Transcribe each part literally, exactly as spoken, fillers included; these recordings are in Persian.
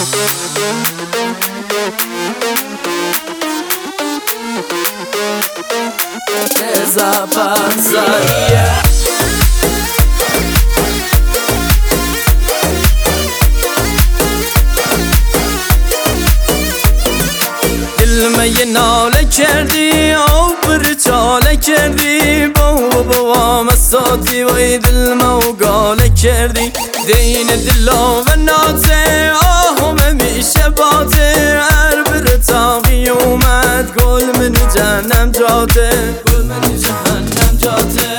رضا بازاریه دلم یه ناله کردی او بر چاله کردی بابا بابا مساتی وی دلم و گاله کردی دین دلا و ناته آهم میشه باته هر بر تاقی اومد گل من جهنم جاته گل من جهنم جاته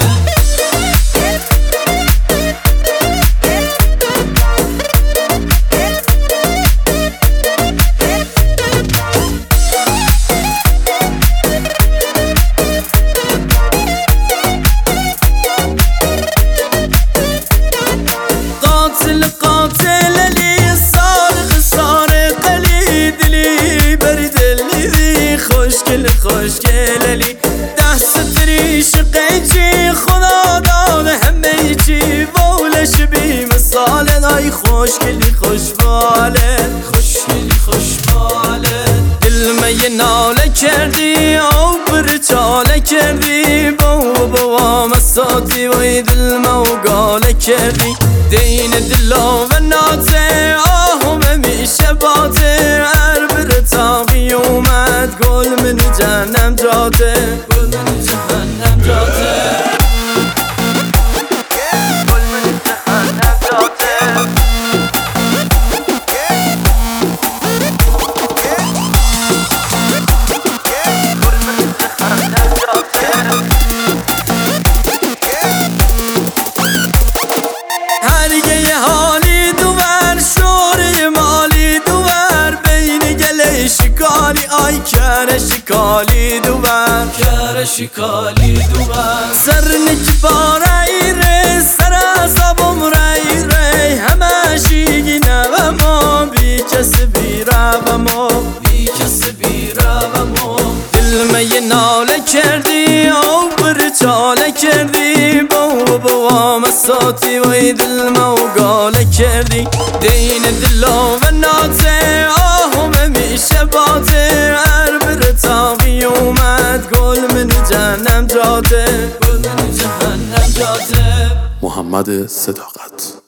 قاتل قاتل لی سارق سارق لی دلی بری دلی خوشگل خوشگل لی دست تریش قیچی خدا داد همه چی بولش بی مثال دای خوشگلی خوشباله خوشگلی خوشباله دلم یه ناله کردی او بر چاله کردی بابا بابا مساتی وی دلم و گاله کردی دین دلا و ناته آهم میشه باته هر بر تاقی اومد گل من جهنم جاته گل من جهنم جاته گل من جهنم جاته هرگه حالی دوور شوری مالی دوور بین گله شکاری آی کر شکالی دوور کر شکالی دوور سر نک باره ایره سر عصابم ری ری همه شیگی نو ما بی کس بی رو ما بی کس بی رو ما دلم یه ناله کردی او بر چاله کردی بابا بابا مساتی وی دلم و گاله کردی دین دلا و ناته آهم میشه باته هر بر تاقی اومد گل من جهنم جاته گل من جهنم جاته محمد صداقت.